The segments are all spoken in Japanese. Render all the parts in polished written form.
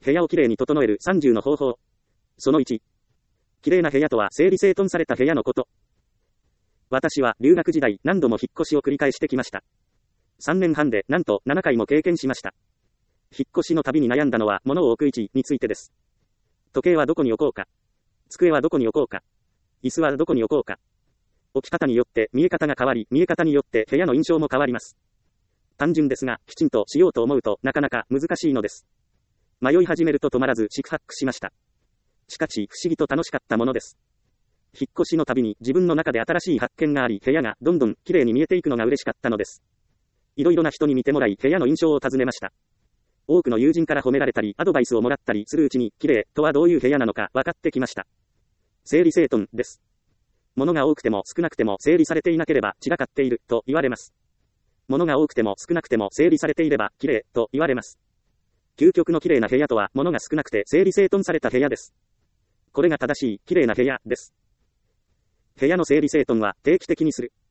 部屋をきれいに整える30の方法。その1。きれいな部屋とは整理整頓された部屋のこと。私は留学時代何度も引っ越しを繰り返してきました。3年半でなんと7回も経験しました。引っ越しの旅に悩んだのは物を置く位置についてです。時計はどこに置こうか。机はどこに置こうか。椅子はどこに置こうか。置き方によって見え方が変わり、見え方によって部屋の印象も変わります。単純ですが、きちんとしようと思うとなかなか難しいのです。迷い始めると止まらず四苦八苦しました。しかし不思議と楽しかったものです。引っ越しの旅に自分の中で新しい発見があり、部屋がどんどん綺麗に見えていくのが嬉しかったのです。いろいろな人に見てもらい、部屋の印象を尋ねました。多くの友人から褒められたり、アドバイスをもらったりするうちに、綺麗とはどういう部屋なのか分かってきました。整理整頓です。物が多くても少なくても整理されていなければ散らかっていると言われます。物が多くても少なくても整理されていれば綺麗と言われます。究極の綺麗な部屋とは物が少なくて整理整頓された部屋です。これが正しい綺麗な部屋です。部屋の整理整頓は定期的にする。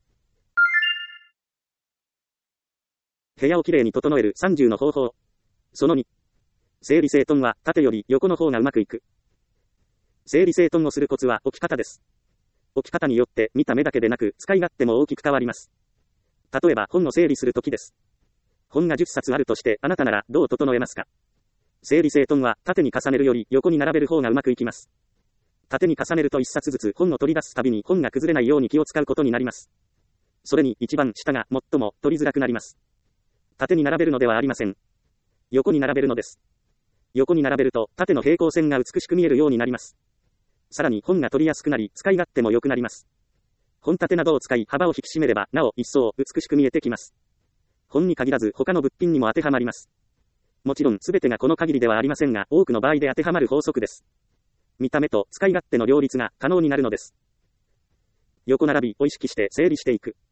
部屋をきれいに整える30の方法。その2。整理整頓は縦より横の方がうまくいく。整理整頓をするコツは置き方です。置き方によって見た目だけでなく使い勝手も大きく変わります。例えば本を整理するときです。本が10冊あるとしてあなたならどう整えますか？整理整頓は縦に重ねるより横に並べる方がうまくいきます。縦に重ねると1冊ずつ本を取り出すたびに本が崩れないように気を使うことになります。それに一番下が最も取りづらくなります。縦に並べるのではありません。横に並べるのです。横に並べると縦の平行線が美しく見えるようになります。さらに本が取りやすくなり使い勝手も良くなります。本立てなどを使い幅を引き締めればなお一層美しく見えてきます。本に限らず他の物品にも当てはまります。もちろん全てがこの限りではありませんが多くの場合で当てはまる法則です。見た目と使い勝手の両立が可能になるのです。横並びを意識して整理していく。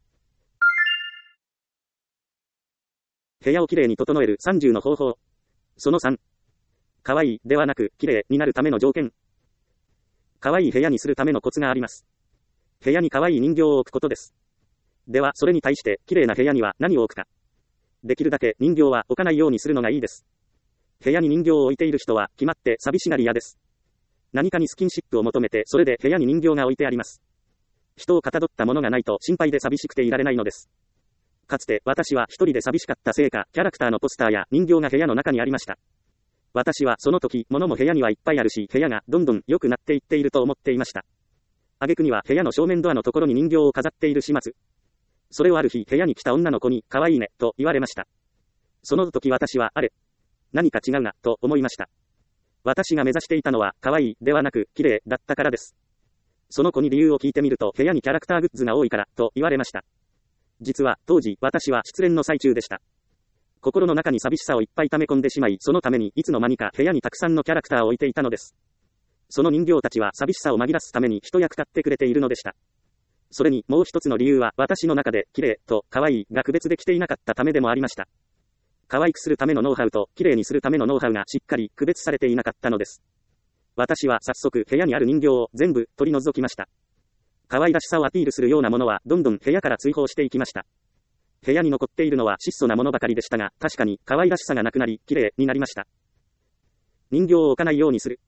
部屋をきれいに整える30の方法。その3。可愛いではなくきれいになるための条件。可愛い部屋にするためのコツがあります。部屋に可愛い人形を置くことです。ではそれに対してきれいな部屋には何を置くか。できるだけ人形は置かないようにするのがいいです。部屋に人形を置いている人は決まって寂しがり屋です。何かにスキンシップを求めてそれで部屋に人形が置いてあります。人をかたどったものがないと心配で寂しくていられないのです。かつて私は一人で寂しかったせいか、キャラクターのポスターや人形が部屋の中にありました。私はその時、物も部屋にはいっぱいあるし、部屋がどんどん良くなっていっていると思っていました。挙句には部屋の正面ドアのところに人形を飾っている始末。それをある日、部屋に来た女の子に、可愛いね、と言われました。その時私は、あれ、何か違うな、と思いました。私が目指していたのは、可愛いではなく、綺麗だったからです。その子に理由を聞いてみると、部屋にキャラクターグッズが多いから、と言われました。実は、当時、私は失恋の最中でした。心の中に寂しさをいっぱい溜め込んでしまい、そのためにいつの間にか部屋にたくさんのキャラクターを置いていたのです。その人形たちは寂しさを紛らすために一役買ってくれているのでした。それにもう一つの理由は私の中で綺麗と可愛いが区別できていなかったためでもありました。可愛くするためのノウハウと綺麗にするためのノウハウがしっかり区別されていなかったのです。私は早速部屋にある人形を全部取り除きました。可愛らしさをアピールするようなものはどんどん部屋から追放していきました。部屋に残っているのは質素なものばかりでしたが、確かに可愛らしさがなくなり、綺麗になりました。人形を置かないようにする。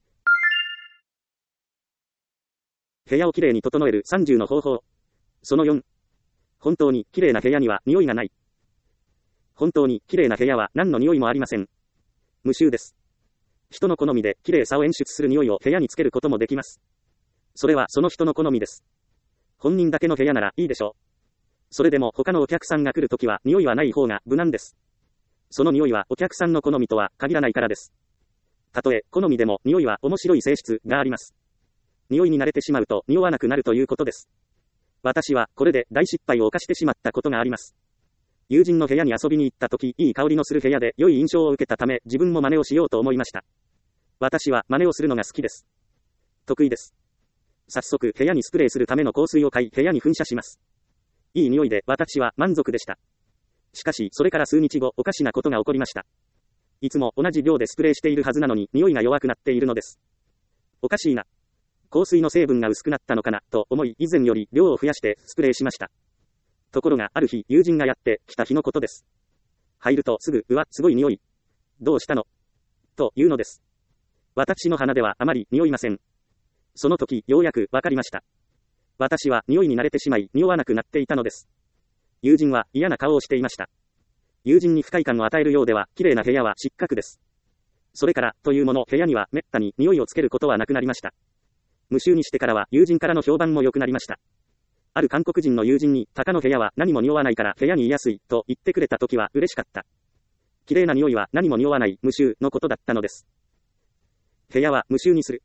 部屋をきれいに整える30の方法。その4。本当にきれいな部屋には匂いがない。本当にきれいな部屋は何の匂いもありません。無臭です。人の好みできれいさを演出する匂いを部屋につけることもできます。それはその人の好みです。本人だけの部屋ならいいでしょう。それでも他のお客さんが来るときは匂いはない方が無難です。その匂いはお客さんの好みとは限らないからです。たとえ好みでも匂いは面白い性質があります。匂いに慣れてしまうと匂わなくなるということです。私はこれで大失敗を犯してしまったことがあります。友人の部屋に遊びに行ったとき、いい香りのする部屋で良い印象を受けたため、自分も真似をしようと思いました。私は真似をするのが好きです。得意です。早速部屋にスプレーするための香水を買い、部屋に噴射します。いい匂いで私は満足でした。しかしそれから数日後、おかしなことが起こりました。いつも同じ量でスプレーしているはずなのに匂いが弱くなっているのです。おかしいな。香水の成分が薄くなったのかなと思い、以前より量を増やしてスプレーしました。ところがある日、友人がやってきた日のことです。入るとすぐ、うわ、すごい匂い。どうしたのというのです。私の鼻ではあまり匂いません。その時、ようやくわかりました。私は匂いに慣れてしまい、匂わなくなっていたのです。友人は嫌な顔をしていました。友人に不快感を与えるようでは、綺麗な部屋は失格です。それから、というもの、部屋にはめったに匂いをつけることはなくなりました。無臭にしてからは、友人からの評判も良くなりました。ある韓国人の友人に、鷹の部屋は何も匂わないから部屋に居やすい、と言ってくれた時は嬉しかった。綺麗な匂いは何も匂わない、無臭のことだったのです。部屋は無臭にする。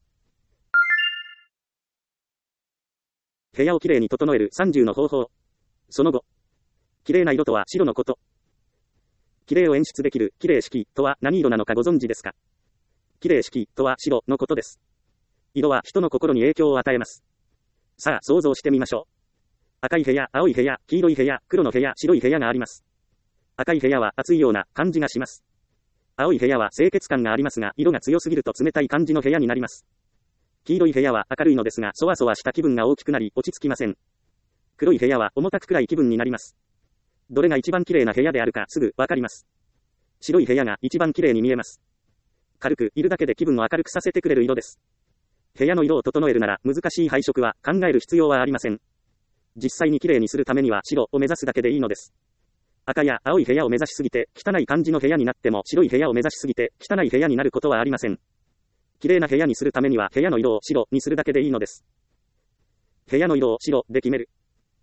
部屋をきれいに整える30の方法。その後。きれいな色とは白のこと。きれいを演出できるきれい色とは何色なのかご存知ですか？きれい色とは白のことです。色は人の心に影響を与えます。さあ想像してみましょう。赤い部屋、青い部屋、黄色い部屋、黒の部屋、白い部屋があります。赤い部屋は熱いような感じがします。青い部屋は清潔感がありますが、色が強すぎると冷たい感じの部屋になります。黄色い部屋は明るいのですが、そわそわした気分が大きくなり、落ち着きません。黒い部屋は重たく暗い気分になります。どれが一番綺麗な部屋であるかすぐわかります。白い部屋が一番綺麗に見えます。軽くいるだけで気分を明るくさせてくれる色です。部屋の色を整えるなら難しい配色は考える必要はありません。実際に綺麗にするためには白を目指すだけでいいのです。赤や青い部屋を目指しすぎて汚い感じの部屋になっても白い部屋を目指しすぎて汚い部屋になることはありません。綺麗な部屋にするためには部屋の色を白にするだけでいいのです。部屋の色を白で決める。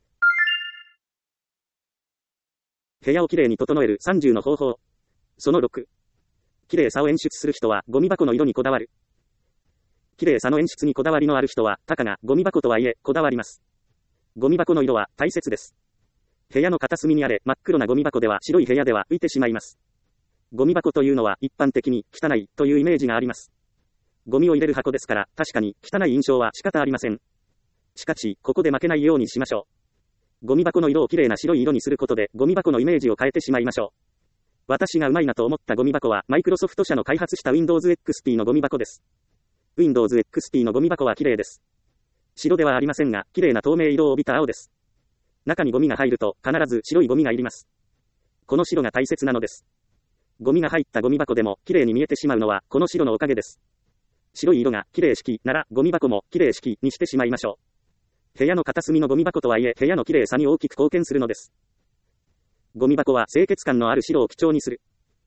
部屋をきれいに整える30の方法。その6。きれいさを演出する人はゴミ箱の色にこだわる。きれいさの演出にこだわりのある人は、たかがゴミ箱とはいえこだわります。ゴミ箱の色は大切です。部屋の片隅にあれ真っ黒なゴミ箱では白い部屋では浮いてしまいます。ゴミ箱というのは一般的に汚いというイメージがあります。ゴミを入れる箱ですから確かに汚い印象は仕方ありません。しかし、ここで負けないようにしましょう。ゴミ箱の色をきれいな白い色にすることでゴミ箱のイメージを変えてしまいましょう。私がうまいなと思ったゴミ箱はマイクロソフト社の開発した Windows XP のゴミ箱です。Windows XP のゴミ箱はきれいです。白ではありませんが、きれいな透明色を帯びた青です。中にゴミが入ると必ず白いゴミがいります。この白が大切なのです。ゴミが入ったゴミ箱でもきれいに見えてしまうのはこの白のおかげです。白い色がきれい式ならゴミ箱もきれい式にしてしまいましょう。部屋の片隅のゴミ箱とはいえ部屋のきれいさに大きく貢献するのです。ゴミ箱は清潔感のある白を基調にする。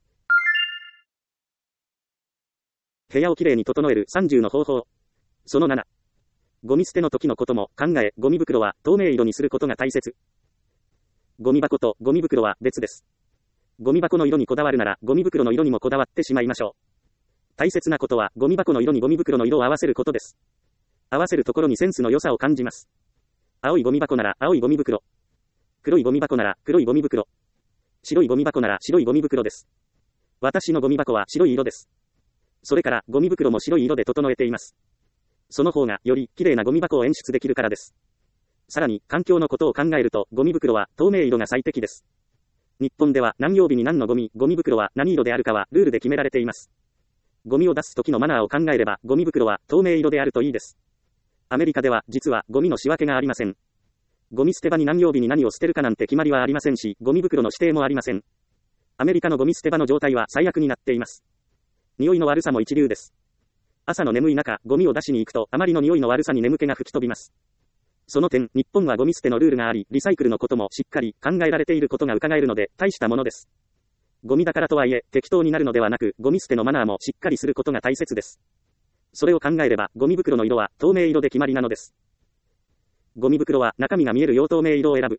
部屋をきれいに整える30の方法。その7。ゴミ捨ての時のことも考え、ゴミ袋は透明色にすることが大切。ゴミ箱とゴミ袋は別です。ゴミ箱の色にこだわるならゴミ袋の色にもこだわってしまいましょう。大切なことはゴミ箱の色にゴミ袋の色を合わせることです。合わせるところにセンスの良さを感じます。青いゴミ箱なら青いゴミ袋。黒いゴミ箱なら黒いゴミ袋。白いゴミ箱なら白いゴミ袋です。私のゴミ箱は白い色です。それからゴミ袋も白い色で整えています。その方がより綺麗なゴミ箱を演出できるからです。さらに環境のことを考えるとゴミ袋は透明色が最適です。日本では何曜日に何のゴミ袋は何色であるかはルールで決められています。ゴミを出す時のマナーを考えればゴミ袋は透明色であるといいです。アメリカでは実はゴミの仕分けがありません。ゴミ捨て場に何曜日に何を捨てるかなんて決まりはありませんし、ゴミ袋の指定もありません。アメリカのゴミ捨て場の状態は最悪になっています。匂いの悪さも一流です。朝の眠い中、ゴミを出しに行くとあまりの匂いの悪さに眠気が吹き飛びます。その点、日本はゴミ捨てのルールがあり、リサイクルのこともしっかり考えられていることが伺えるので、大したものです。ゴミだからとはいえ、適当になるのではなく、ゴミ捨てのマナーもしっかりすることが大切です。それを考えれば、ゴミ袋の色は透明色で決まりなのです。ゴミ袋は中身が見える用透明色を選ぶ。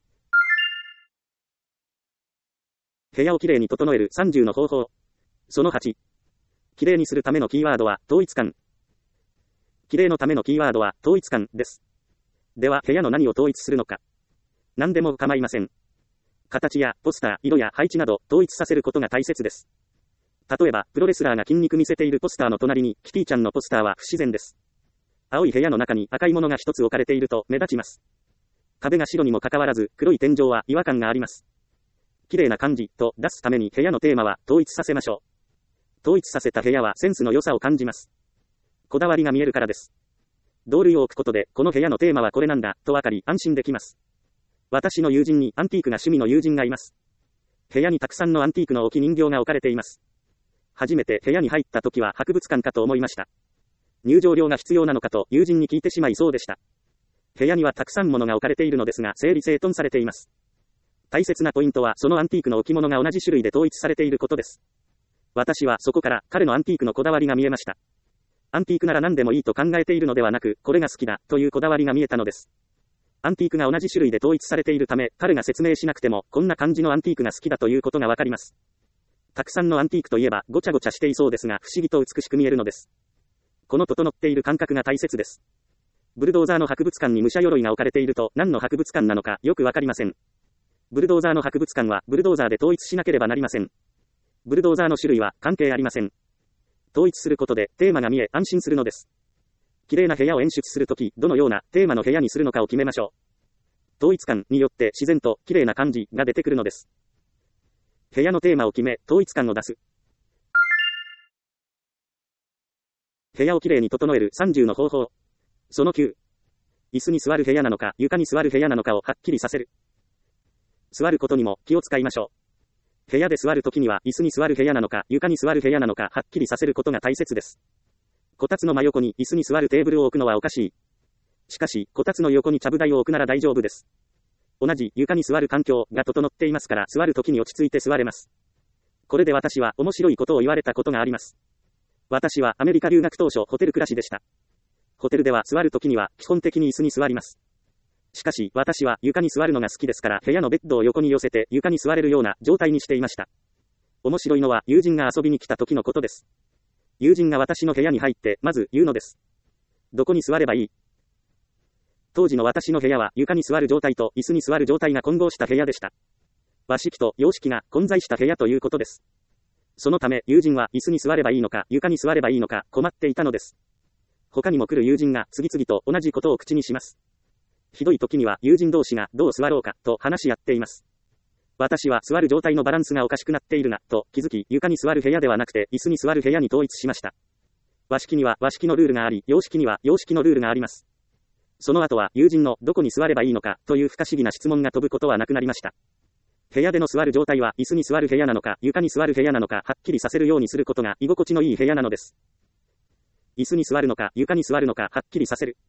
部屋をきれいに整える30の方法。その8。きれいにするためのキーワードは統一感。きれいのためのキーワードは統一感です。では部屋の何を統一するのか。何でも構いません。形やポスター、色や配置など統一させることが大切です。例えば、プロレスラーが筋肉見せているポスターの隣にキティちゃんのポスターは不自然です。青い部屋の中に赤いものが一つ置かれていると目立ちます。壁が白にもかかわらず黒い天井は違和感があります。綺麗な感じと出すために部屋のテーマは統一させましょう。統一させた部屋はセンスの良さを感じます。こだわりが見えるからです。同類を置くことでこの部屋のテーマはこれなんだとわかり安心できます。私の友人にアンティークが趣味の友人がいます。部屋にたくさんのアンティークの置き人形が置かれています。 初めて部屋に入った時は博物館かと思いました。入場料が必要なのかと友人に聞いてしまいそうでした。部屋にはたくさん物が置かれているのですが整理整頓されています。大切なポイントはそのアンティークの置物が同じ種類で統一されていることです。私はそこから彼のアンティークのこだわりが見えました。アンティークなら何でもいいと考えているのではなく、これが好きだというこだわりが見えたのです。アンティークが同じ種類で統一されているため、彼が説明しなくても、こんな感じのアンティークが好きだということがわかります。たくさんのアンティークといえば、ごちゃごちゃしていそうですが、不思議と美しく見えるのです。この整っている感覚が大切です。ブルドーザーの博物館に武者鎧が置かれていると、何の博物館なのかよくわかりません。ブルドーザーの博物館は、ブルドーザーで統一しなければなりません。ブルドーザーの種類は関係ありません。統一することでテーマが見え安心するのです。綺麗な部屋を演出するとき、どのようなテーマの部屋にするのかを決めましょう。統一感によって自然と綺麗な感じが出てくるのです。部屋のテーマを決め、統一感を出す。部屋をきれいに整える30の方法。その9。椅子に座る部屋なのか、床に座る部屋なのかをはっきりさせる。座ることにも気を使いましょう。部屋で座るときには椅子に座る部屋なのか、床に座る部屋なのかはっきりさせることが大切です。こたつの真横に椅子に座るテーブルを置くのはおかしい。しかし、こたつの横にちゃぶ台を置くなら大丈夫です。同じ床に座る環境が整っていますから座るときに落ち着いて座れます。これで私は面白いことを言われたことがあります。私はアメリカ留学当初ホテル暮らしでした。ホテルでは座るときには基本的に椅子に座ります。しかし私は床に座るのが好きですから部屋のベッドを横に寄せて床に座れるような状態にしていました。面白いのは友人が遊びに来た時のことです。友人が私の部屋に入ってまず言うのです。どこに座ればいい？当時の私の部屋は床に座る状態と椅子に座る状態が混合した部屋でした。和式と洋式が混在した部屋ということです。そのため友人は椅子に座ればいいのか床に座ればいいのか困っていたのです。他にも来る友人が次々と同じことを口にします。ひどい時には友人同士がどう座ろうかと話し合っています。私は座る状態のバランスがおかしくなっているなと気づき床に座る部屋ではなくて椅子に座る部屋に統一しました。和式には和式のルールがあり、洋式には洋式のルールがあります。その後は友人のどこに座ればいいのかという不可思議な質問が飛ぶことはなくなりました。部屋での座る状態は椅子に座る部屋なのか床に座る部屋なのかはっきりさせるようにすることが居心地のいい部屋なのです。椅子に座るのか床に座るのかはっきりさせる。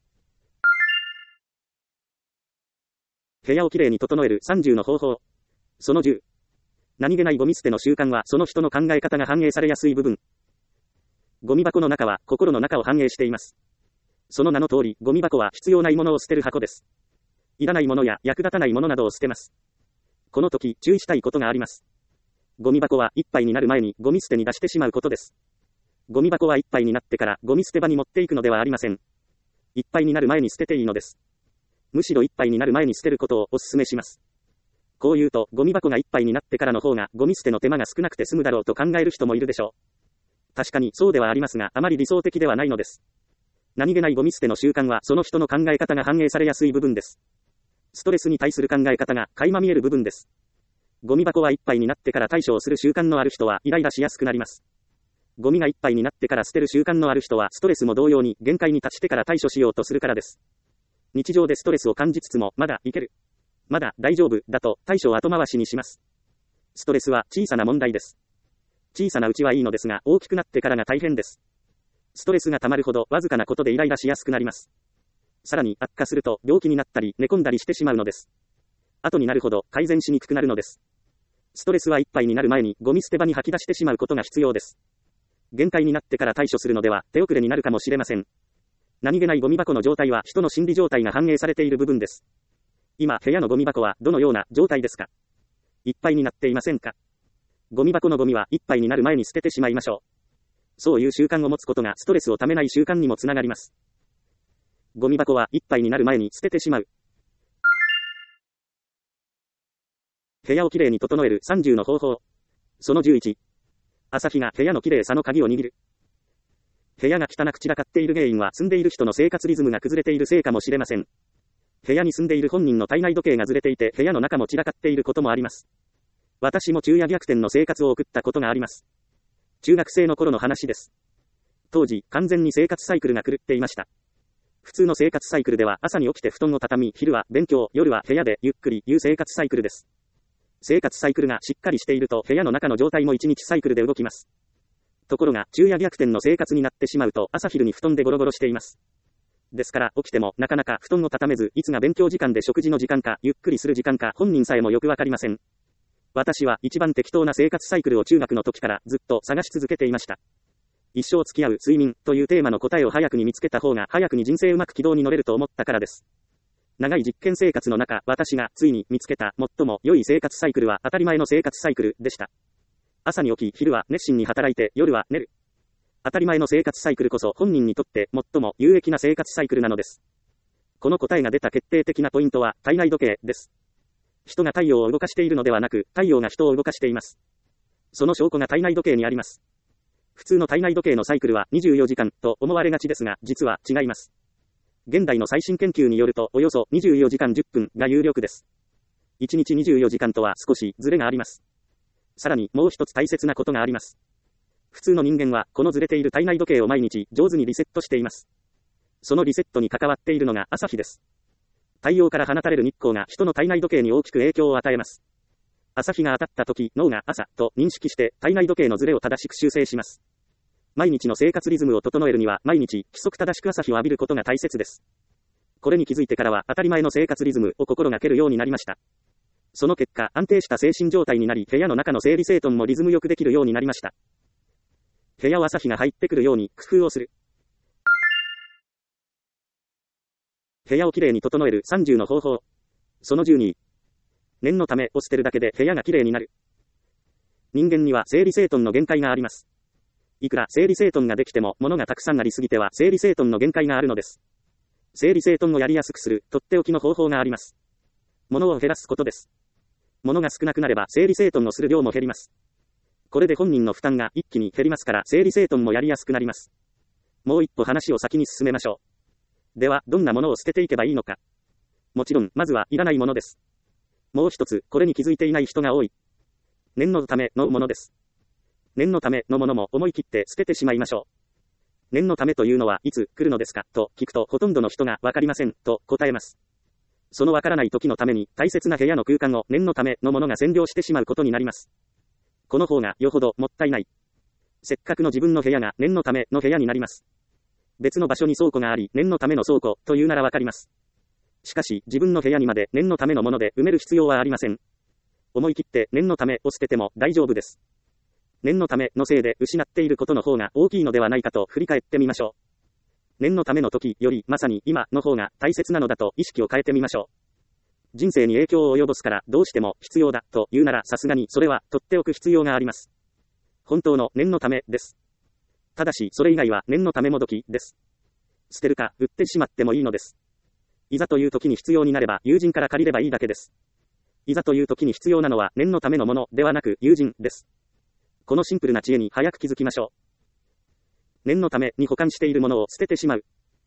部屋をきれいに整える30の方法。その10。何気ないゴミ捨ての習慣はその人の考え方が反映されやすい部分。ゴミ箱の中は心の中を反映しています。その名の通り、ゴミ箱は必要ないものを捨てる箱です。いらないものや役立たないものなどを捨てます。この時、注意したいことがあります。ゴミ箱はいっぱいになる前にゴミ捨てに出してしまうことです。ゴミ箱はいっぱいになってからゴミ捨て場に持っていくのではありません。いっぱいになる前に捨てていいのです。むしろいっぱいになる前に捨てることをお勧めします。こう言うと、ゴミ箱がいっぱいになってからの方がゴミ捨ての手間が少なくて済むだろうと考える人もいるでしょう。確かにそうではありますが、あまり理想的ではないのです。何気ないゴミ捨ての習慣はその人の考え方が反映されやすい部分です。ストレスに対する考え方が垣間見える部分です。ゴミ箱はいっぱいになってから対処をする習慣のある人はイライラしやすくなります。ゴミがいっぱいになってから捨てる習慣のある人はストレスも同様に限界に達してから対処しようとするからです。日常でストレスを感じつつもまだいける。まだ大丈夫だと対処を後回しにします。ストレスは小さな問題です。小さなうちはいいのですが大きくなってからが大変です。ストレスが溜まるほどわずかなことでイライラしやすくなります。さらに悪化すると病気になったり寝込んだりしてしまうのです。後になるほど改善しにくくなるのです。ストレスはいっぱいになる前にゴミ捨て場に吐き出してしまうことが必要です。限界になってから対処するのでは手遅れになるかもしれません。何気ないゴミ箱の状態は人の心理状態が反映されている部分です。今、部屋のゴミ箱はどのような状態ですか？いっぱいになっていませんか？ゴミ箱のゴミはいっぱいになる前に捨ててしまいましょう。そういう習慣を持つことがストレスをためない習慣にもつながります。ゴミ箱はいっぱいになる前に捨ててしまう。部屋をきれいに整える30の方法。その11。朝日が部屋のきれいさの鍵を握る。部屋が汚く散らかっている原因は住んでいる人の生活リズムが崩れているせいかもしれません。部屋に住んでいる本人の体内時計がずれていて部屋の中も散らかっていることもあります。私も昼夜逆転の生活を送ったことがあります。中学生の頃の話です。当時、完全に生活サイクルが狂っていました。普通の生活サイクルでは朝に起きて布団を畳み、昼は勉強、夜は部屋でゆっくりいう生活サイクルです。生活サイクルがしっかりしていると部屋の中の状態も1日サイクルで動きます。 ところが、昼夜逆転の生活になってしまうと、朝昼に布団でゴロゴロしています。ですから、起きても、なかなか布団を畳めず、いつが勉強時間で食事の時間か、ゆっくりする時間か、本人さえもよくわかりません。私は一番適当な生活サイクルを中学の時からずっと探し続けていました。一生付き合う睡眠というテーマの答えを早くに見つけた方が早くに人生うまく軌道に乗れると思ったからです。長い実験生活の中、私がついに見つけた最も良い生活サイクルは当たり前の生活サイクルでした。朝に起き、昼は熱心に働いて、夜は寝る。当たり前の生活サイクルこそ本人にとって最も有益な生活サイクルなのです。この答えが出た決定的なポイントは体内時計です。人が太陽を動かしているのではなく、太陽が人を動かしています。その証拠が体内時計にあります。普通の体内時計のサイクルは24時間と思われがちですが、実は違います。現代の最新研究によると、およそ24時間10分が有力です。1日24時間とは少しズレがあります。さらにもう一つ大切なことがあります。普通の人間はこのずれている体内時計を毎日上手にリセットしています。そのリセットに関わっているのが朝日です。太陽から放たれる日光が人の体内時計に大きく影響を与えます。朝日が当たった時、脳が朝と認識して体内時計のズレを正しく修正します。毎日の生活リズムを整えるには毎日規則正しく朝日を浴びることが大切です。これに気づいてからは当たり前の生活リズムを心がけるようになりました。その結果、安定した精神状態になり、部屋の中の整理整頓もリズムよくできるようになりました。部屋を朝日が入ってくるように工夫をする。部屋をきれいに整える30の方法。その12。念のためを捨てるだけで部屋がきれいになる。人間には整理整頓の限界があります。いくら整理整頓ができても物がたくさんありすぎては整理整頓の限界があるのです。整理整頓をやりやすくするとっておきの方法があります。物を減らすことです。物が少なくなれば整理整頓をする量も減ります。これで本人の負担が一気に減りますから整理整頓もやりやすくなります。もう一歩話を先に進めましょう。では、どんなものを捨てていけばいいのか。もちろん、まずはいらないものです。もう一つ、これに気づいていない人が多い。念のためのものです。念のためのものも思い切って捨ててしまいましょう。念のためというのはいつ来るのですかと聞くとほとんどの人がわかりませんと答えます。そのわからない時のために大切な部屋の空間を念のためのものが占領してしまうことになります。この方がよほどもったいない。せっかくの自分の部屋が念のための部屋になります。別の場所に倉庫があり念のための倉庫というならわかります。しかし自分の部屋にまで念のためのもので埋める必要はありません。思い切って念のためを捨てても大丈夫です。念のためのせいで失っていることの方が大きいのではないかと振り返ってみましょう。念のための時よりまさに今の方が大切なのだと意識を変えてみましょう。人生に影響を及ぼすからどうしても必要だというならさすがにそれは取っておく必要があります。本当の念のためです。ただしそれ以外は念のためもどきです。捨てるか売ってしまってもいいのです。いざという時に必要になれば友人から借りればいいだけです。いざという時に必要なのは念のためのものではなく友人です。このシンプルな知恵に早く気づきましょう。念のために保管しているものを捨ててしまう。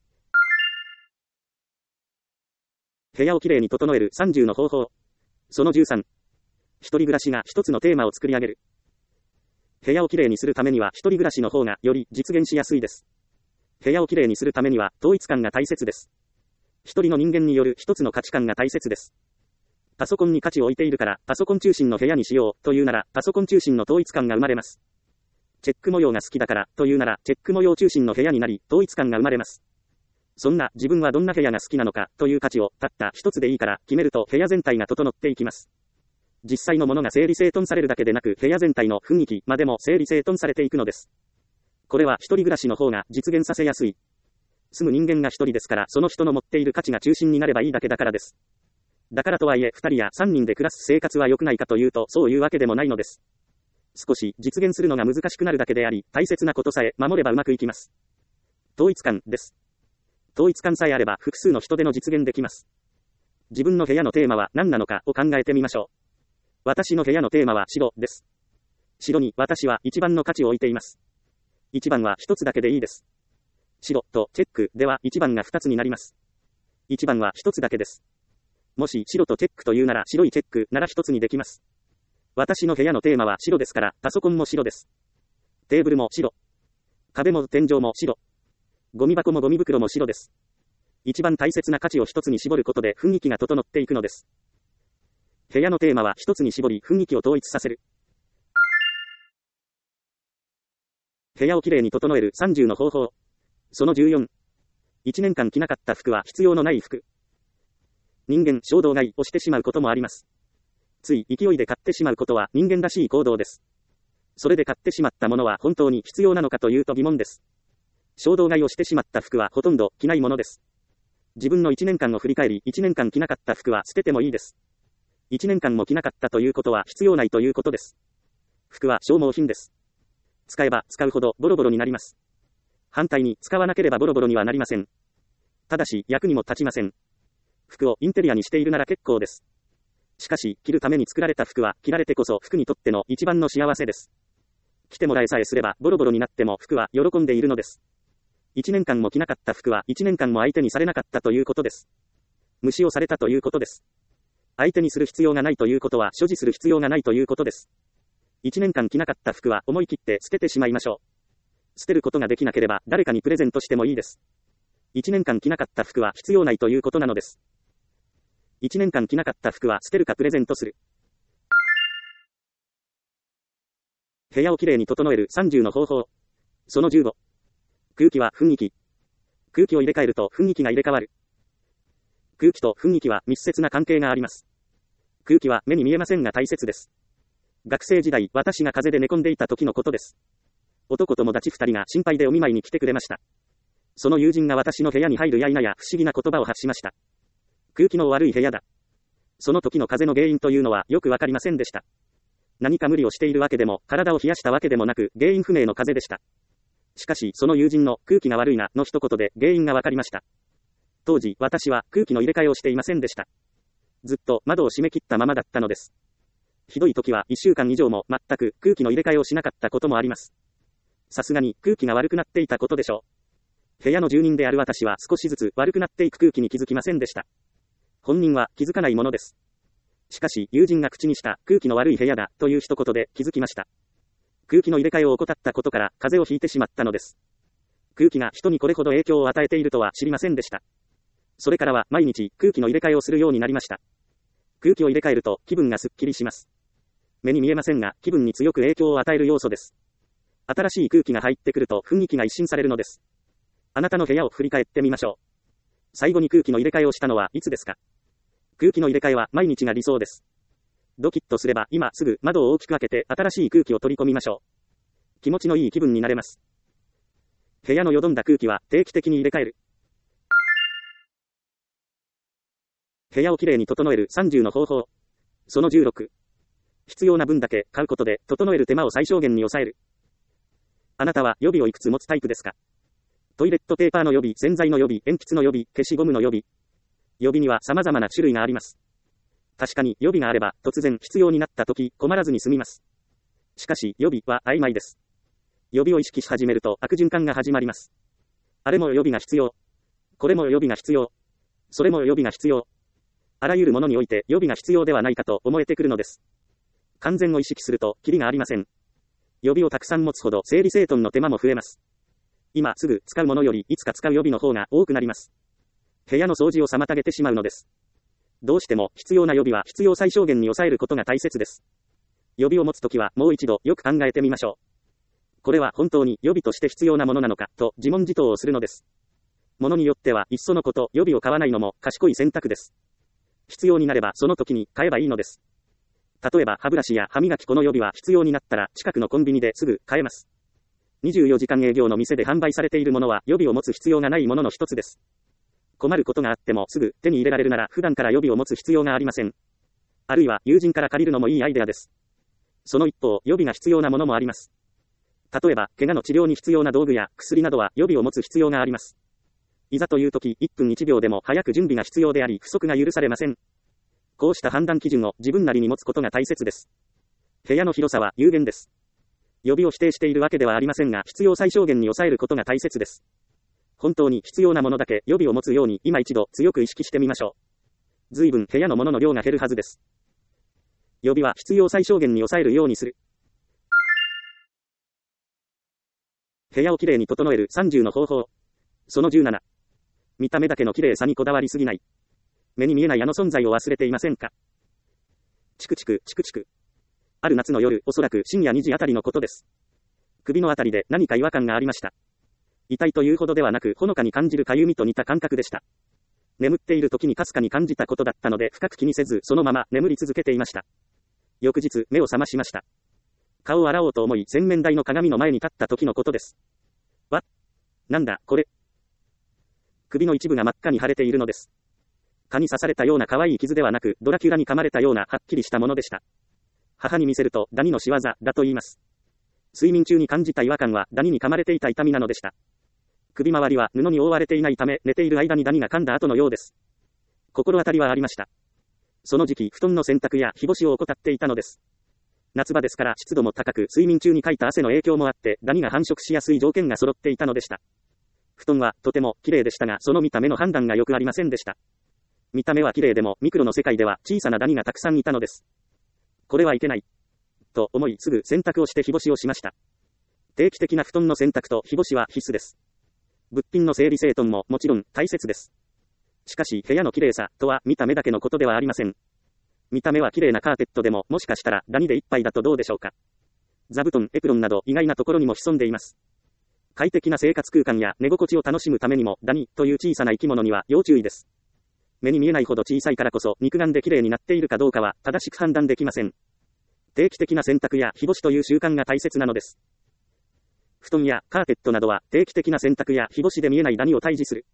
部屋をきれいに整える30の方法。その13。一人暮らしが一つのテーマを作り上げる。部屋をきれいにするためには一人暮らしの方がより実現しやすいです。部屋をきれいにするためには統一感が大切です。一人の人間による一つの価値観が大切です。パソコンに価値を置いているからパソコン中心の部屋にしようというならパソコン中心の統一感が生まれます。チェック模様が好きだからというならチェック模様中心の部屋になり統一感が生まれます。そんな自分はどんな部屋が好きなのかという価値をたった一つでいいから決めると部屋全体が整っていきます。実際のものが整理整頓されるだけでなく部屋全体の雰囲気までも整理整頓されていくのです。これは一人暮らしの方が実現させやすい。住む人間が一人ですからその人の持っている価値が中心になればいいだけだからです。だからとはいえ2人や3人で暮らす生活は良くないかというとそういうわけでもないのです。少し実現するのが難しくなるだけであり大切なことさえ守ればうまくいきます。統一感です。統一感さえあれば複数の人での実現できます。自分の部屋のテーマは何なのかを考えてみましょう。私の部屋のテーマは白です。白に私は一番の価値を置いています。一番は一つだけでいいです。白とチェックでは一番が二つになります。一番は一つだけです。もし白とチェックというなら白いチェックなら一つにできます。私の部屋のテーマは白ですからパソコンも白です。テーブルも白。壁も天井も白。ゴミ箱もゴミ袋も白です。一番大切な価値を一つに絞ることで雰囲気が整っていくのです。部屋のテーマは一つに絞り雰囲気を統一させる。 部屋をきれいに整える30の方法。その14。1年間着なかった服は必要のない服。人間、衝動買いをしてしまうこともあります。つい勢いで買ってしまうことは人間らしい行動です。それで買ってしまったものは本当に必要なのかというと疑問です。衝動買いをしてしまった服はほとんど着ないものです。自分の1年間を振り返り、1年間着なかった服は捨ててもいいです。1年間も着なかったということは必要ないということです。服は消耗品です。使えば使うほどボロボロになります。反対に使わなければボロボロにはなりません。ただし役にも立ちません。服をインテリアにしているなら結構です。しかし着るために作られた服は着られてこそ服にとっての一番の幸せです。着てもらえさえすればボロボロになっても服は喜んでいるのです。1年間も着なかった服は1年間も相手にされなかったということです。無視をされたということです。相手にする必要がないということは所持する必要がないということです。1年間着なかった服は思い切って捨ててしまいましょう。捨てることができなければ誰かにプレゼントしてもいいです。1年間着なかった服は必要ないということなのです。1年間着なかった服は捨てるかプレゼントする。部屋をきれいに整える30の方法。その15。空気は雰囲気。空気を入れ替えると雰囲気が入れ替わる。空気と雰囲気は密接な関係があります。空気は目に見えませんが大切です。学生時代、私が風邪で寝込んでいた時のことです。男友達2人が心配でお見舞いに来てくれました。その友人が私の部屋に入るや否や不思議な言葉を発しました。空気の悪い部屋だ。その時の風邪の原因というのはよくわかりませんでした。何か無理をしているわけでも、体を冷やしたわけでもなく、原因不明の風邪でした。しかし、その友人の空気が悪いなの一言で原因がわかりました。当時、私は空気の入れ替えをしていませんでした。ずっと窓を閉め切ったままだったのです。ひどい時は1週間以上も全く空気の入れ替えをしなかったこともあります。さすがに空気が悪くなっていたことでしょう。部屋の住人である私は少しずつ悪くなっていく空気に気づきませんでした。本人は気づかないものです。しかし、友人が口にした空気の悪い部屋だという一言で気づきました。空気の入れ替えを怠ったことから風邪をひいてしまったのです。空気が人にこれほど影響を与えているとは知りませんでした。それからは毎日空気の入れ替えをするようになりました。空気を入れ替えると気分がすっきりします。目に見えませんが気分に強く影響を与える要素です。新しい空気が入ってくると雰囲気が一新されるのです。あなたの部屋を振り返ってみましょう。最後に空気の入れ替えをしたのはいつですか？空気の入れ替えは毎日が理想です。ドキッとすれば今すぐ窓を大きく開けて新しい空気を取り込みましょう。気持ちのいい気分になれます。部屋のよどんだ空気は定期的に入れ替える。部屋をきれいに整える30の方法。その16。必要な分だけ買うことで整える手間を最小限に抑える。あなたは予備をいくつ持つタイプですか？トイレットペーパーの予備、洗剤の予備、鉛筆の予備、消しゴムの予備。予備には様々な種類があります。確かに予備があれば突然必要になった時困らずに済みます。しかし予備は曖昧です。予備を意識し始めると悪循環が始まります。あれも予備が必要。これも予備が必要。それも予備が必要。あらゆるものにおいて予備が必要ではないかと思えてくるのです。完全を意識するとキリがありません。予備をたくさん持つほど整理整頓の手間も増えます。今すぐ使うものよりいつか使う予備の方が多くなります。部屋の掃除を妨げてしまうのです。どうしても必要な予備は必要最小限に抑えることが大切です。予備を持つときはもう一度よく考えてみましょう。これは本当に予備として必要なものなのかと自問自答をするのです。ものによってはいっそのこと予備を買わないのも賢い選択です。必要になればその時に買えばいいのです。例えば歯ブラシや歯磨き粉の予備は必要になったら近くのコンビニですぐ買えます。24時間営業の店で販売されているものは予備を持つ必要がないものの一つです。困ることがあってもすぐ手に入れられるなら普段から予備を持つ必要がありません。あるいは友人から借りるのもいいアイデアです。その一方、予備が必要なものもあります。例えば、怪我の治療に必要な道具や薬などは予備を持つ必要があります。いざという時、1分1秒でも早く準備が必要であり、不足が許されません。こうした判断基準を自分なりに持つことが大切です。部屋の広さは有限です。予備を否定しているわけではありませんが、必要最小限に抑えることが大切です。本当に必要なものだけ予備を持つように今一度強く意識してみましょう。随分部屋のものの量が減るはずです。予備は必要最小限に抑えるようにする。部屋をきれいに整える30の方法。その17。見た目だけの綺麗さにこだわりすぎない。目に見えないあの存在を忘れていませんか？チクチクチクチク。ある夏の夜、おそらく深夜2時あたりのことです。 首のあたりで何か違和感がありました。痛いというほどではなく、ほのかに感じるかゆみと似た感覚でした。眠っている時にかすかに感じたことだったので、深く気にせず、そのまま眠り続けていました。翌日、目を覚ましました。顔を洗おうと思い、洗面台の鏡の前に立った時のことです。なんだ、これ。首の一部が真っ赤に腫れているのです。蚊に刺されたような可愛い傷ではなく、ドラキュラに噛まれたようなはっきりしたものでした。母に見せると、ダニの仕業だと言います。睡眠中に感じた違和感は、ダニに噛まれていた痛みなのでした。首周りは布に覆われていないため、寝ている間にダニが噛んだ後のようです。心当たりはありました。その時期、布団の洗濯や日干しを怠っていたのです。夏場ですから湿度も高く、睡眠中にかいた汗の影響もあって、ダニが繁殖しやすい条件が揃っていたのでした。布団はとても綺麗でしたが、その見た目の判断がよくありませんでした。見た目は綺麗でも、ミクロの世界では小さなダニがたくさんいたのです。これはいけない。と思い、すぐ洗濯をして日干しをしました。定期的な布団の洗濯と日干しは必須です。物品の整理整頓ももちろん大切です。しかし、部屋の綺麗さとは見た目だけのことではありません。見た目は綺麗なカーペットでも、もしかしたらダニでいっぱいだとどうでしょうか。座布団、エプロンなど意外なところにも潜んでいます。快適な生活空間や寝心地を楽しむためにも、ダニという小さな生き物には要注意です。目に見えないほど小さいからこそ、肉眼で綺麗になっているかどうかは正しく判断できません。定期的な洗濯や日干しという習慣が大切なのです。布団やカーペットなどは定期的な洗濯や日干しで見えないダニを退治する。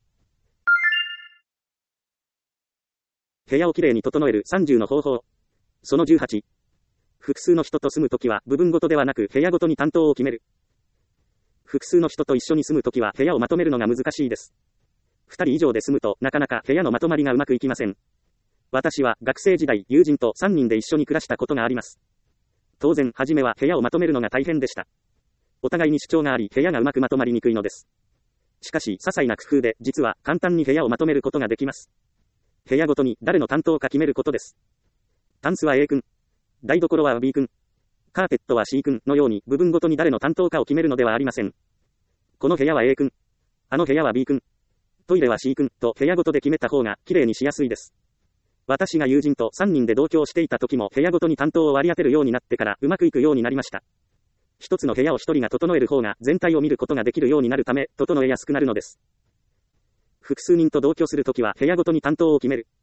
部屋をきれいに整える30の方法。その18。複数の人と住むときは部分ごとではなく部屋ごとに担当を決める。複数の人と一緒に住むときは部屋をまとめるのが難しいです。2人以上で住むとなかなか部屋のまとまりがうまくいきません。私は学生時代友人と3人で一緒に暮らしたことがあります。当然、初めは部屋をまとめるのが大変でした。お互いに主張があり、部屋がうまくまとまりにくいのです。しかし、些細な工夫で実は簡単に部屋をまとめることができます。部屋ごとに誰の担当か決めることです。タンスは A 君。台所は B 君。カーペットは C 君のように部分ごとに誰の担当かを決めるのではありません。この部屋は A 君。あの部屋は B 君。トイレは C 君と部屋ごとで決めた方がきれいにしやすいです。私が友人と3人で同居をしていた時も部屋ごとに担当を割り当てるようになってからうまくいくようになりました。一つの部屋を一人が整える方が全体を見ることができるようになるため、整えやすくなるのです。複数人と同居するときは部屋ごとに担当を決める。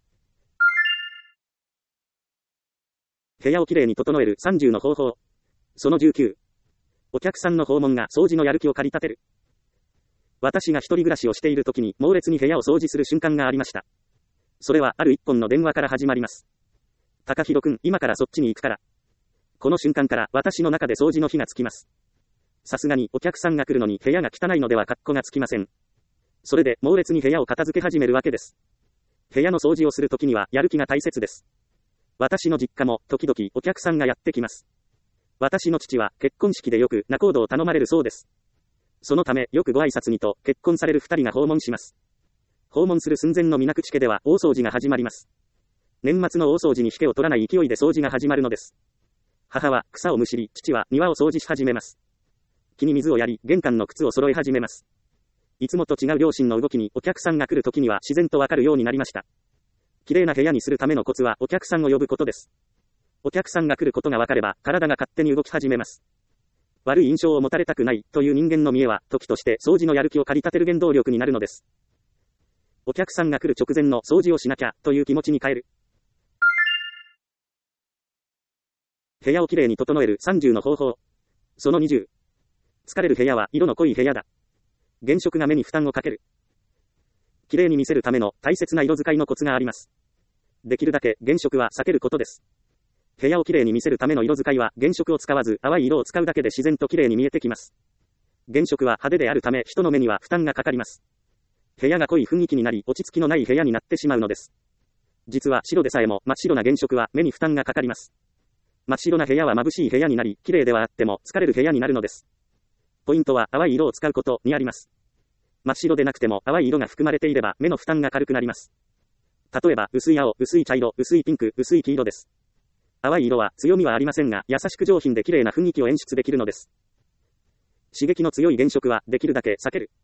部屋をきれいに整える30の方法。その19。お客さんの訪問が掃除のやる気を駆り立てる。私が一人暮らしをしているときに猛烈に部屋を掃除する瞬間がありました。それはある一本の電話から始まります。高弘くん、今からそっちに行くから。この瞬間から私の中で掃除の火がつきます。さすがにお客さんが来るのに部屋が汚いのでは格好がつきません。それで猛烈に部屋を片付け始めるわけです。部屋の掃除をするときにはやる気が大切です。私の実家も時々お客さんがやってきます。私の父は結婚式でよく仲人を頼まれるそうです。そのためよくご挨拶にと結婚される2人が訪問します。訪問する寸前の水口家では大掃除が始まります。年末の大掃除に引けを取らない勢いで掃除が始まるのです。母は草をむしり、父は庭を掃除し始めます。木に水をやり、玄関の靴を揃え始めます。いつもと違う両親の動きにお客さんが来るときには自然とわかるようになりました。綺麗な部屋にするためのコツはお客さんを呼ぶことです。お客さんが来ることがわかれば、体が勝手に動き始めます。悪い印象を持たれたくないという人間の見栄は、時として掃除のやる気を駆り立てる原動力になるのです。お客さんが来る直前の掃除をしなきゃという気持ちに変える。部屋をきれいに整える30の方法。その20。疲れる部屋は色の濃い部屋だ。原色が目に負担をかける。きれいに見せるための大切な色使いのコツがあります。できるだけ原色は避けることです。部屋をきれいに見せるための色使いは原色を使わず淡い色を使うだけで自然ときれいに見えてきます。原色は派手であるため人の目には負担がかかります。部屋が濃い雰囲気になり落ち着きのない部屋になってしまうのです。実は白でさえも真っ白な原色は目に負担がかかります。真っ白な部屋は眩しい部屋になり、綺麗ではあっても疲れる部屋になるのです。ポイントは淡い色を使うことにあります。真っ白でなくても淡い色が含まれていれば目の負担が軽くなります。例えば薄い青、薄い茶色、薄いピンク、薄い黄色です。淡い色は強みはありませんが、優しく上品で綺麗な雰囲気を演出できるのです。刺激の強い原色はできるだけ避ける。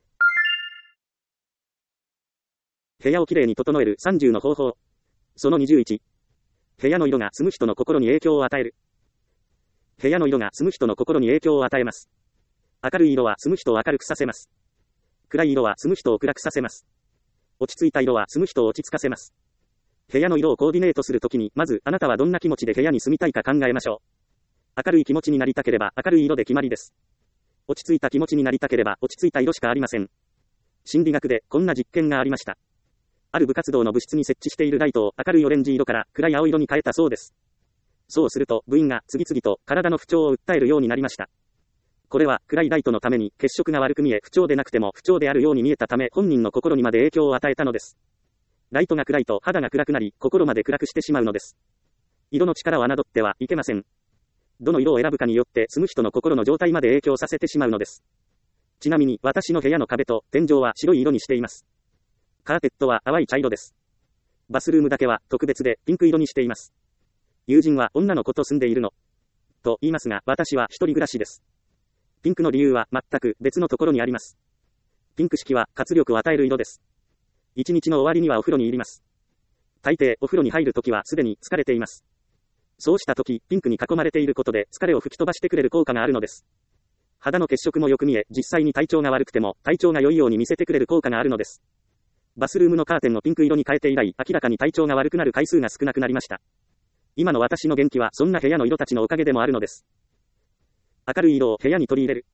部屋をきれいに整える30の方法。その21。部屋の色が住む人の心に影響を与える。部屋の色が住む人の心に影響を与えます。 明るい色は住む人を明るくさせます。暗い色は住む人を暗くさせます。落ち着いた色は住む人を落ち着かせます。部屋の色をコーディネートするときに、まずあなたはどんな気持ちで部屋に住みたいか考えましょう。明るい気持ちになりたければ明るい色で決まりです。落ち着いた気持ちになりたければ落ち着いた色しかありません。心理学でこんな実験がありました。ある部活動の部室に設置しているライトを明るいオレンジ色から暗い青色に変えたそうです。そうすると部員が次々と体の不調を訴えるようになりました。これは暗いライトのために血色が悪く見え不調でなくても不調であるように見えたため本人の心にまで影響を与えたのです。ライトが暗いと肌が暗くなり心まで暗くしてしまうのです。色の力を侮ってはいけません。どの色を選ぶかによって住む人の心の状態まで影響させてしまうのです。ちなみに私の部屋の壁と天井は白い色にしています。カーペットは淡い茶色です。バスルームだけは特別でピンク色にしています。友人は女の子と住んでいるのと言いますが私は一人暮らしです。ピンクの理由は全く別のところにあります。ピンク色は活力を与える色です。一日の終わりにはお風呂に入ります。大抵お風呂に入るときはすでに疲れています。そうしたとき、ピンクに囲まれていることで疲れを吹き飛ばしてくれる効果があるのです。肌の血色もよく見え、実際に体調が悪くても体調が良いように見せてくれる効果があるのです。バスルームのカーテンをピンク色に変えて以来、明らかに体調が悪くなる回数が少なくなりました。今の私の元気はそんな部屋の色たちのおかげでもあるのです。明るい色を部屋に取り入れる。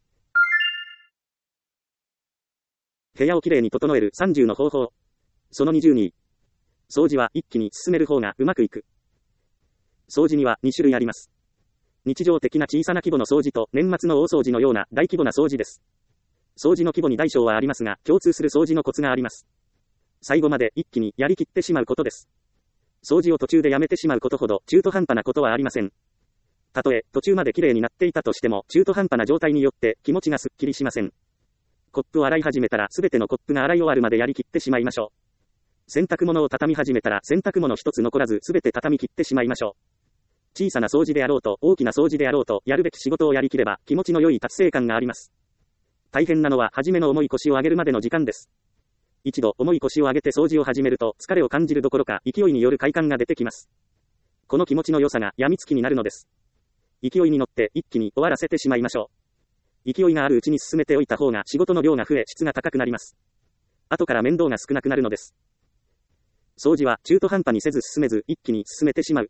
部屋をきれいに整える30の方法。その22。掃除は一気に進める方がうまくいく。掃除には2種類あります。日常的な小さな規模の掃除と年末の大掃除のような大規模な掃除です。掃除の規模に大小はありますが、共通する掃除のコツがあります。最後まで一気にやりきってしまうことです。掃除を途中でやめてしまうことほど中途半端なことはありません。たとえ途中まできれいになっていたとしても中途半端な状態によって気持ちがすっきりしません。コップを洗い始めたらすべてのコップが洗い終わるまでやりきってしまいましょう。洗濯物を畳み始めたら洗濯物一つ残らずすべて畳み切ってしまいましょう。小さな掃除であろうと大きな掃除であろうとやるべき仕事をやりきれば気持ちの良い達成感があります。大変なのは初めの重い腰を上げるまでの時間です。一度重い腰を上げて掃除を始めると疲れを感じるどころか勢いによる快感が出てきます。この気持ちの良さが病みつきになるのです。勢いに乗って一気に終わらせてしまいましょう。勢いがあるうちに進めておいた方が仕事の量が増え質が高くなります。後から面倒が少なくなるのです。掃除は中途半端にせず進めず一気に進めてしまう。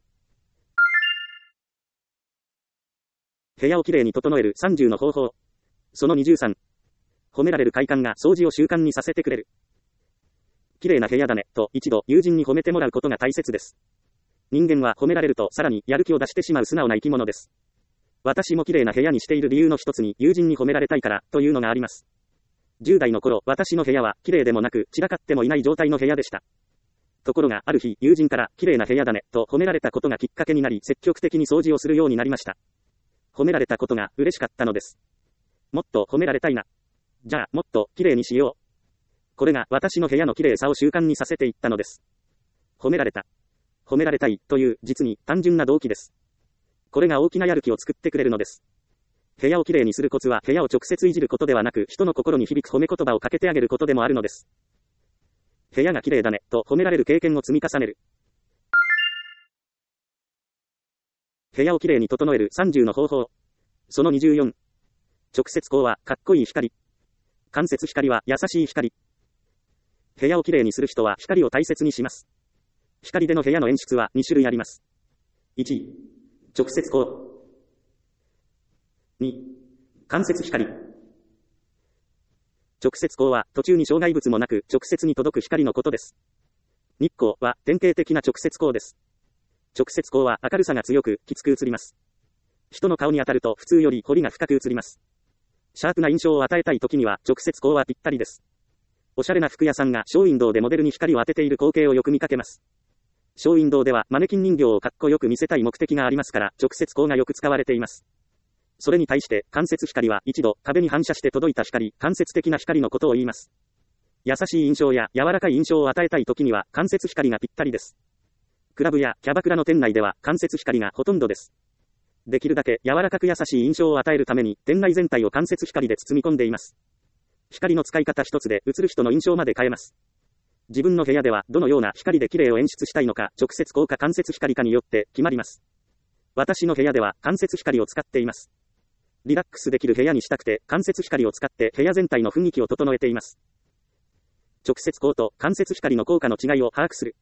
部屋をきれいに整える30の方法。その23。褒められる快感が掃除を習慣にさせてくれる。きれいな部屋だねと一度友人に褒めてもらうことが大切です。人間は褒められるとさらにやる気を出してしまう素直な生き物です。私もきれいな部屋にしている理由の一つに友人に褒められたいからというのがあります。10代の頃、私の部屋はきれいでもなく散らかってもいない状態の部屋でした。ところがある日、友人からきれいな部屋だねと褒められたことがきっかけになり積極的に掃除をするようになりました。褒められたことが嬉しかったのです。もっと褒められたいな。じゃあもっときれいにしよう。これが私の部屋のきれいさを習慣にさせていったのです。褒められた。褒められたいという実に単純な動機です。これが大きなやる気を作ってくれるのです。部屋をきれいにするコツは部屋を直接いじることではなく人の心に響く褒め言葉をかけてあげることでもあるのです。部屋がきれいだねと褒められる経験を積み重ねる。部屋をきれいに整える30の方法。その24。直接光はかっこいい光。間接光は優しい光。部屋をきれいにする人は光を大切にします。光での部屋の演出は2種類あります。1、直接光。2、間接光。直接光は途中に障害物もなく直接に届く光のことです。日光は典型的な直接光です。直接光は明るさが強くきつく映ります。人の顔に当たると普通より彫りが深く映ります。シャープな印象を与えたい時には直接光はぴったりです。おしゃれな服屋さんがショーウィンドウでモデルに光を当てている光景をよく見かけます。ショーウィンドウではマネキン人形をかっこよく見せたい目的がありますから直接光がよく使われています。それに対して間接光は一度壁に反射して届いた光、間接的な光のことを言います。優しい印象や柔らかい印象を与えたい時には間接光がぴったりです。クラブやキャバクラの店内では間接光がほとんどです。できるだけ柔らかく優しい印象を与えるために店内全体を間接光で包み込んでいます。光の使い方一つで映る人の印象まで変えます。自分の部屋ではどのような光で綺麗を演出したいのか直接光か間接光かによって決まります。私の部屋では間接光を使っています。 リラックスできる部屋にしたくて、間接光を使って部屋全体の雰囲気を整えています。直接光と間接光の効果の違いを把握する。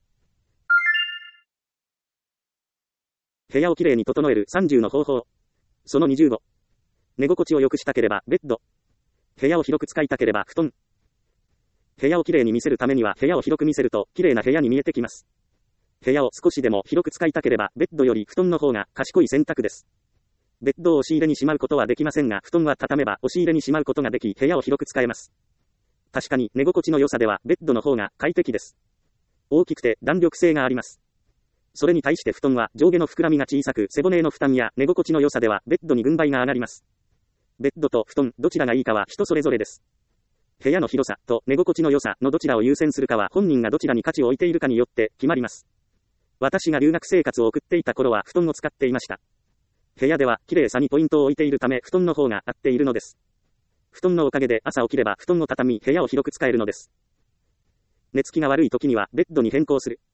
部屋をきれいに整える30の方法。その25。寝心地を良くしたければベッド。部屋を広く使いたければ布団。部屋をきれいに見せるためには部屋を広く見せるときれいな部屋に見えてきます。部屋を少しでも広く使いたければベッドより布団の方が賢い選択です。ベッドを押し入れにしまうことはできませんが、布団は畳めば押し入れにしまうことができ、部屋を広く使えます。確かに寝心地の良さではベッドの方が快適です。大きくて弾力性があります。それに対して布団は上下の膨らみが小さく、背骨への負担や寝心地の良さではベッドに軍配が上がります。ベッドと布団、どちらがいいかは人それぞれです。部屋の広さと寝心地の良さのどちらを優先するかは本人がどちらに価値を置いているかによって決まります。私が留学生活を送っていた頃は布団を使っていました。部屋では綺麗さにポイントを置いているため布団の方が合っているのです。布団のおかげで朝起きれば布団を畳み部屋を広く使えるのです。寝つきが悪い時にはベッドに変更する。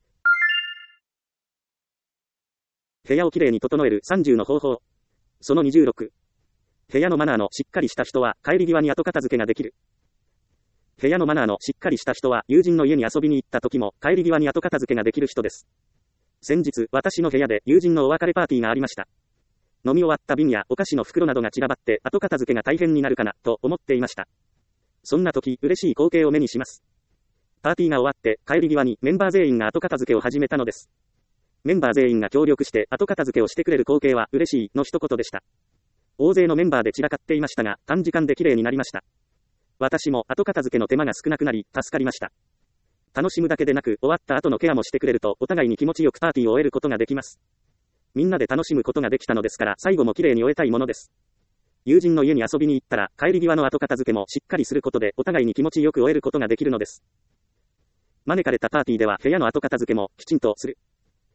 部屋をきれいに整える30の方法。その26。部屋のマナーのしっかりした人は帰り際に後片付けができる。部屋のマナーのしっかりした人は友人の家に遊びに行った時も帰り際に後片付けができる人です。先日私の部屋で友人のお別れパーティーがありました。飲み終わった瓶やお菓子の袋などが散らばって後片付けが大変になるかなと思っていました。そんな時嬉しい光景を目にします。パーティーが終わって帰り際にメンバー全員が後片付けを始めたのです。メンバー全員が協力して後片付けをしてくれる光景は嬉しいの一言でした。大勢のメンバーで散らかっていましたが短時間で綺麗になりました。私も後片付けの手間が少なくなり助かりました。楽しむだけでなく終わった後のケアもしてくれるとお互いに気持ちよくパーティーを終えることができます。みんなで楽しむことができたのですから最後も綺麗に終えたいものです。友人の家に遊びに行ったら帰り際の後片付けもしっかりすることでお互いに気持ちよく終えることができるのです。招かれたパーティーでは部屋の後片付けもきちんとする。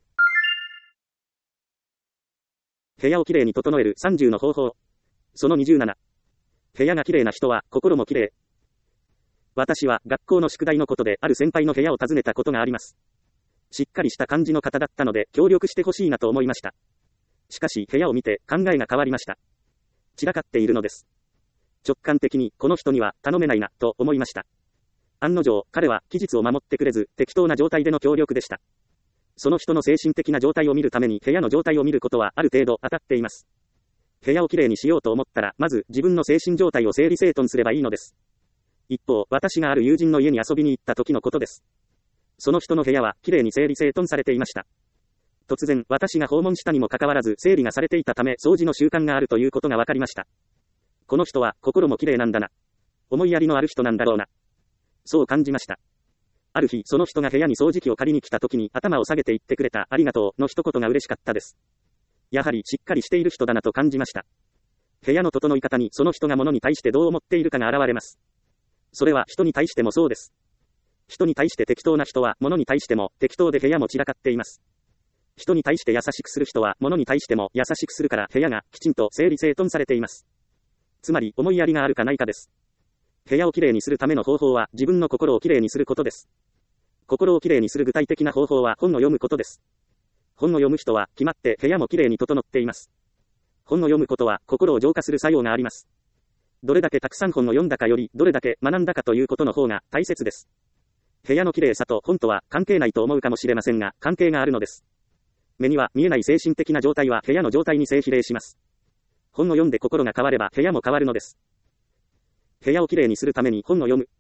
部屋をきれいに整える30の方法。その27。部屋がきれいな人は心もきれい。私は学校の宿題のことである先輩の部屋を訪ねたことがあります。しっかりした感じの方だったので協力してほしいなと思いました。しかし部屋を見て考えが変わりました。散らかっているのです。直感的にこの人には頼めないなと思いました。案の定彼は期日を守ってくれず適当な状態での協力でした。その人の精神的な状態を見るために部屋の状態を見ることはある程度当たっています。部屋をきれいにしようと思ったらまず自分の精神状態を整理整頓すればいいのです。一方私がある友人の家に遊びに行った時のことです。その人の部屋はきれいに整理整頓されていました。突然私が訪問したにもかかわらず整理がされていたため掃除の習慣があるということが分かりました。この人は心もきれいなんだな。思いやりのある人なんだろうな。そう感じました。ある日その人が部屋に掃除機を借りに来た時に頭を下げて言ってくれたありがとうの一言が嬉しかったです。やはりしっかりしている人だなと感じました。部屋の整い方にその人が物に対してどう思っているかが現れます。それは人に対してもそうです。人に対して適当な人は物に対しても適当で部屋も散らかっています。人に対して優しくする人は物に対しても優しくするから部屋がきちんと整理整頓されています。つまり思いやりがあるかないかです。部屋をきれいにするための方法は自分の心をきれいにすることです。心をきれいにする具体的な方法は本を読むことです。本を読む人は決まって部屋もきれいに整っています。本を読むことは心を浄化する作用があります。どれだけたくさん本を読んだかよりどれだけ学んだかということの方が大切です。部屋のきれいさと本とは関係ないと思うかもしれませんが関係があるのです。目には見えない精神的な状態は部屋の状態に正比例します。本を読んで心が変われば部屋も変わるのです。部屋をきれいにするために本を読む。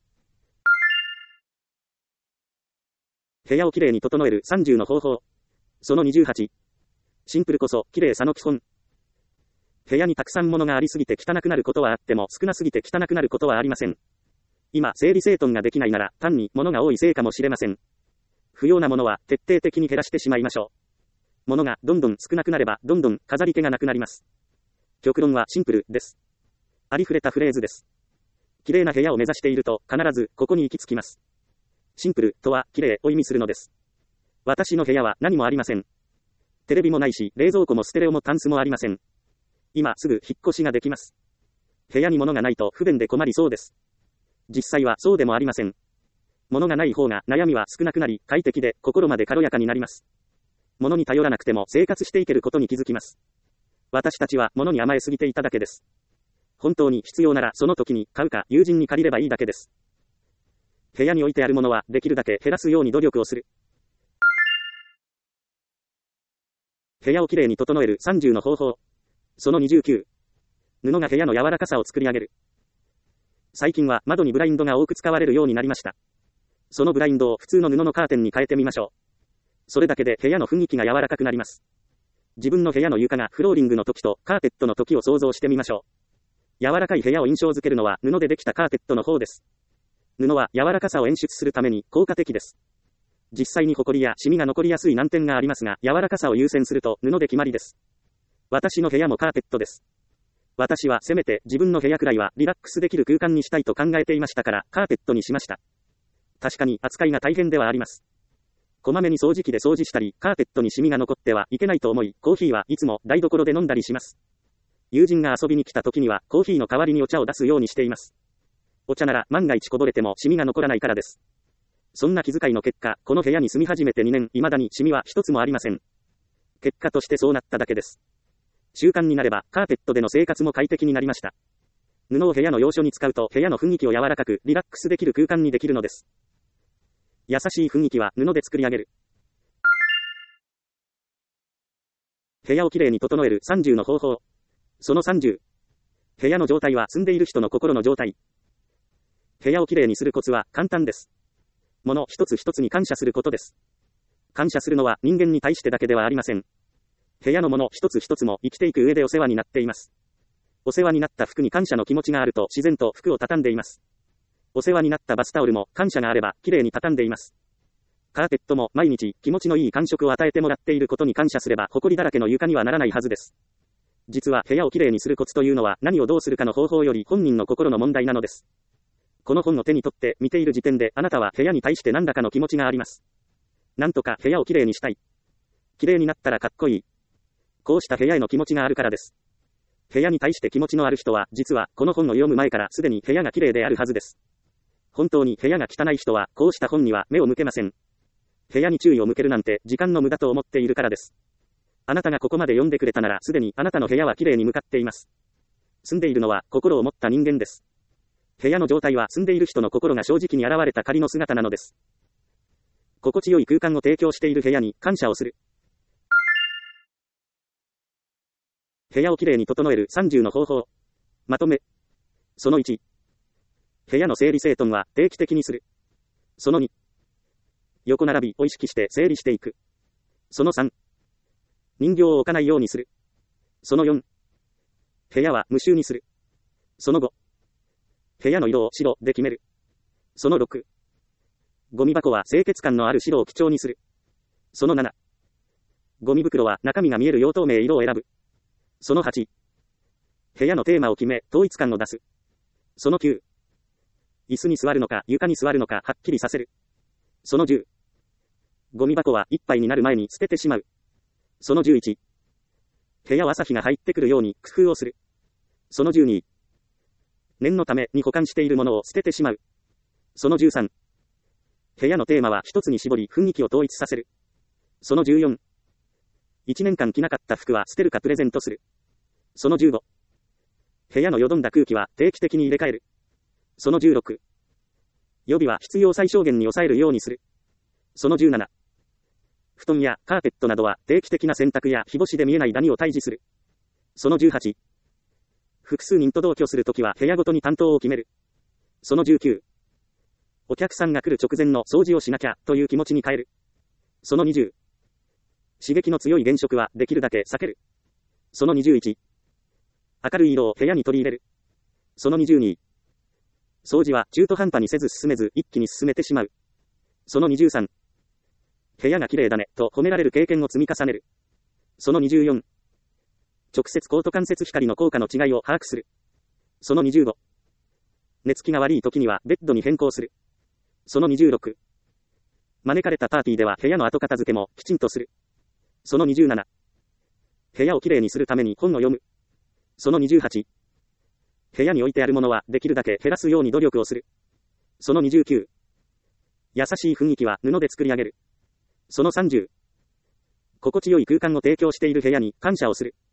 部屋をきれいに整える30の方法。その28。シンプルこそきれいさの基本。部屋にたくさん物がありすぎて汚くなることはあっても少なすぎて汚くなることはありません。今整理整頓ができないなら単に物が多いせいかもしれません。不要なものは徹底的に減らしてしまいましょう。物がどんどん少なくなればどんどん飾り気がなくなります。極論はシンプルです。ありふれたフレーズです。綺麗な部屋を目指していると必ずここに行き着きます。シンプルとは綺麗を意味するのです。私の部屋は何もありません。テレビもないし冷蔵庫もステレオもタンスもありません。今すぐ引っ越しができます。部屋に物がないと不便で困りそうです。実際はそうでもありません。物がない方が悩みは少なくなり快適で心まで軽やかになります。物に頼らなくても生活していけることに気づきます。 私たちは物に甘えすぎていただけです。本当に必要ならその時に買うか友人に借りればいいだけです。部屋に置いてあるものはできるだけ減らすように努力をする。部屋をきれいに整える30の方法。その29。布が部屋の柔らかさを作り上げる。最近は窓にブラインドが多く使われるようになりました。そのブラインドを普通の布のカーテンに変えてみましょう。それだけで部屋の雰囲気が柔らかくなります。自分の部屋の床がフローリングの時とカーペットの時を想像してみましょう。柔らかい部屋を印象づけるのは布でできたカーペットの方です。布は柔らかさを演出するために効果的です。実際にホコリやシミが残りやすい難点がありますが、柔らかさを優先すると布で決まりです。私の部屋もカーペットです。私はせめて自分の部屋くらいはリラックスできる空間にしたいと考えていましたからカーペットにしました。確かに扱いが大変ではあります。こまめに掃除機で掃除したり、カーペットにシミが残ってはいけないと思い、コーヒーはいつも台所で飲んだりします。友人が遊びに来た時にはコーヒーの代わりにお茶を出すようにしています。お茶なら万が一こぼれてもシミが残らないからです。そんな気遣いの結果、この部屋に住み始めて2年、未だにシミは一つもありません。結果としてそうなっただけです。習慣になれば、カーペットでの生活も快適になりました。布を部屋の要所に使うと、部屋の雰囲気を柔らかく、リラックスできる空間にできるのです。優しい雰囲気は布で作り上げる。部屋をきれいに整える30の方法。その30。部屋の状態は住んでいる人の心の状態。部屋をきれいにするコツは簡単です。物一つ一つに感謝することです。感謝するのは人間に対してだけではありません。部屋の物一つ一つも生きていく上でお世話になっています。お世話になった服に感謝の気持ちがあると自然と服を畳んでいます。お世話になったバスタオルも感謝があればきれいに畳んでいます。カーペットも毎日気持ちのいい感触を与えてもらっていることに感謝すれば埃だらけの床にはならないはずです。実は部屋をきれいにするコツというのは何をどうするかの方法より本人の心の問題なのです。この本を手に取って見ている時点であなたは部屋に対して何らかの気持ちがあります。なんとか部屋をきれいにしたい。きれいになったらかっこいい。こうした部屋への気持ちがあるからです。部屋に対して気持ちのある人は実はこの本を読む前からすでに部屋がきれいであるはずです。本当に部屋が汚い人はこうした本には目を向けません。部屋に注意を向けるなんて時間の無駄と思っているからです。あなたがここまで読んでくれたならすでにあなたの部屋はきれいに向かっています。住んでいるのは心を持った人間です。部屋の状態は住んでいる人の心が正直に現れた仮の姿なのです。心地よい空間を提供している部屋に感謝をする。部屋をきれいに整える30の方法。まとめ。その1。部屋の整理整頓は定期的にする。その2。横並びを意識して整理していく。その3。人形を置かないようにする。その4。部屋は無臭にする。その5。部屋の色を白で決める。その6。ゴミ箱は清潔感のある白を基調にする。その7。ゴミ袋は中身が見える用透明色を選ぶ。その8。部屋のテーマを決め、統一感を出す。その9。椅子に座るのか床に座るのかはっきりさせる。その10。ゴミ箱はいっぱいになる前に捨ててしまう。その11。部屋は朝日が入ってくるように工夫をする。その12。念のために保管しているものを捨ててしまう。その13。部屋のテーマは一つに絞り雰囲気を統一させる。その14。1年間着なかった服は捨てるかプレゼントする。その15。部屋のよどんだ空気は定期的に入れ替える。その16。予備は必要最小限に抑えるようにする。その17。布団やカーペットなどは定期的な洗濯や日干しで見えないダニを退治する。その18。複数人と同居するときは部屋ごとに担当を決める。その19。お客さんが来る直前の掃除をしなきゃという気持ちに変える。その20。刺激の強い原色はできるだけ避ける。その21。明るい色を部屋に取り入れる。その22。掃除は中途半端にせず進めず一気に進めてしまう。その23。部屋が綺麗だねと褒められる経験を積み重ねる。その24。直接光と間接光の効果の違いを把握する。その25。寝つきが悪い時にはベッドに変更する。その26。招かれたパーティーでは部屋の後片付けもきちんとする。その27。部屋をきれいにするために本を読む。その28。部屋に置いてあるものはできるだけ減らすように努力をする。その29。優しい雰囲気は布で作り上げる。その30。心地よい空間を提供している部屋に感謝をする。